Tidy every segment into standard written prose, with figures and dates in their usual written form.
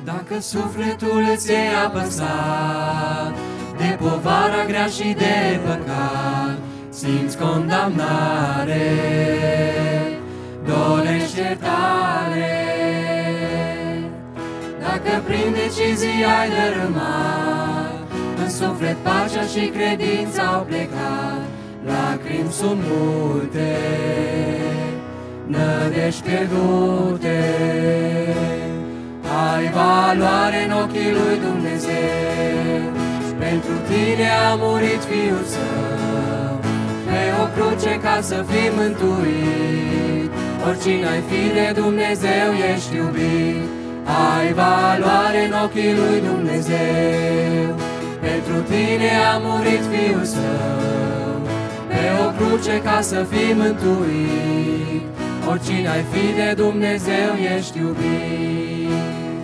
Dacă sufletul îți e apăsat de povara grea și de păcat, simți condamnare, dorești iertare. Dacă prin decizii ai dărâmat, în suflet pacea și credința au plecat, lacrimi sunt multe, nădejdi pierdute. Ai valoare în ochii lui Dumnezeu, pentru tine a murit Fiul Său, pe o cruce ca să fii mântuit. Oricine ai fi de Dumnezeu ești iubit. Ai valoare în ochii lui Dumnezeu, pentru tine a murit Fiul Său, pe o cruce ca să fii mântuit. Oricine ai fi de Dumnezeu ești iubit.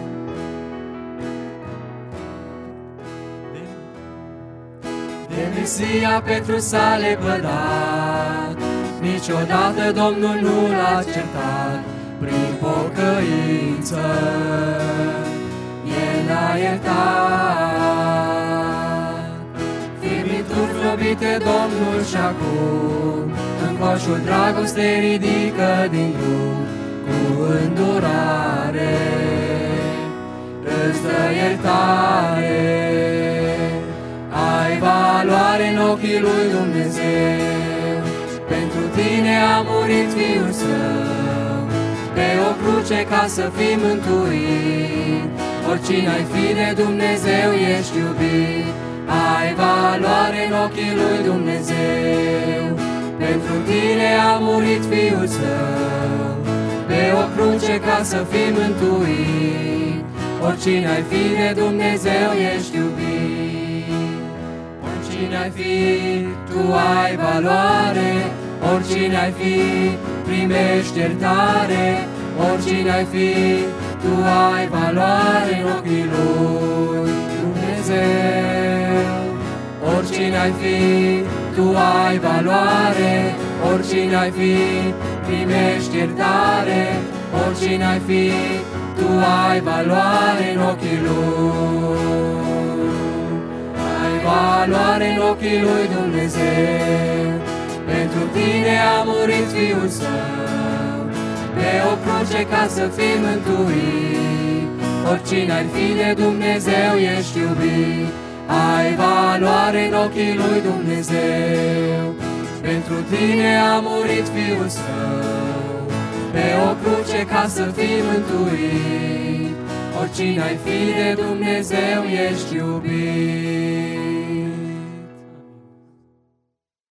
De Mesia Petru s-a lepădat, niciodată Domnul nu l-a certat. Prin pocăință El a iertat. Firbituri flobite Domnul și acum, în coșul dragostei ridică din drum. Cu îndurare îți dă iertare. Ai valoare în ochii lui Dumnezeu, pentru tine a murit Fiul Său, pe o cruce ca să fii mântuit. Oricine ai fi de Dumnezeu ești iubit. Ai valoare în ochii lui Dumnezeu, pentru tine a murit Fiul Său, pe o cruce ca să fii mântuit. Oricine ai fi de Dumnezeu ești iubit. Oricine ai fi, tu ai valoare. Oricine ai fi, primești iertare. Oricine ai fi, tu ai valoare în ochii lui Dumnezeu. Oricine ai fi, tu ai valoare. Oricine ai fi, primești iertare. Oricine ai fi, tu ai valoare în ochii lui. Ai valoare în ochii lui Dumnezeu, pentru tine a murit Fiul Său, pe o cruce ca să fii mântuit. Oricine ai fi de Dumnezeu ești iubit. Ai valoare în ochii lui Dumnezeu, pentru tine a murit Fiul Său, pe o cruce ca să fii mântuit. Oricine ai fi de Dumnezeu ești iubit.